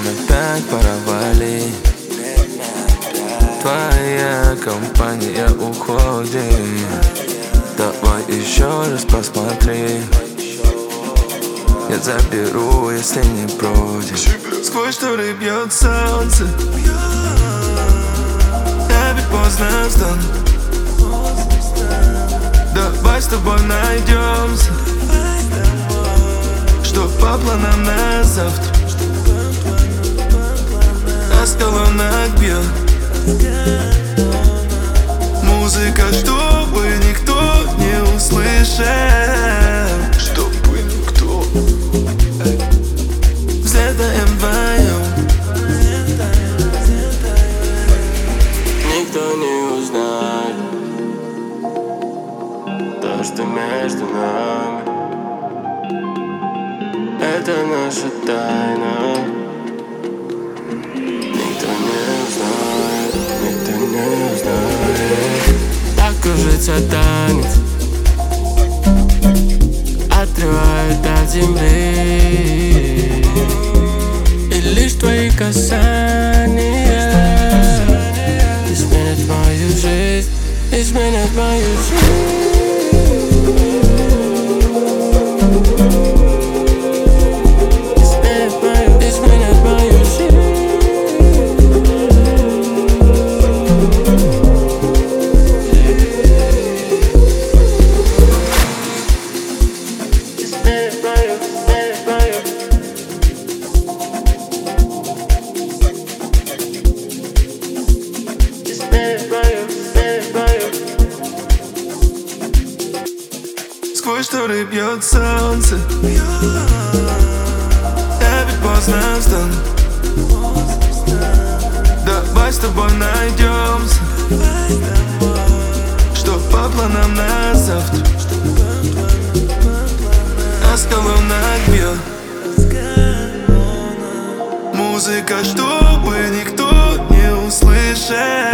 опять пора валить. Твоя компания уходит. Давай еще раз посмотри. Я заберу, если не против. Сквозь шторы бьет солнце. Я ведь поздно встану. Давай с тобой найдемся. Что по планам на завтра? А с колоннак бьет музыка, чтобы никто не услышал. Чтобы никто. Взлетаем вдвоем. Никто не узнает то, что между нами. Это наша тайна. Никто не узнает, никто не узнает. Так кружится танец, отрывает от земли. И лишь твои касания изменят мою жизнь, изменят мою жизнь. Сквозь шторы бьет солнце. Я ведь поздно встану. Давай с тобой найдемся. Что по планам на завтра? А с колоннак бьет музыка, чтобы никто не услышал.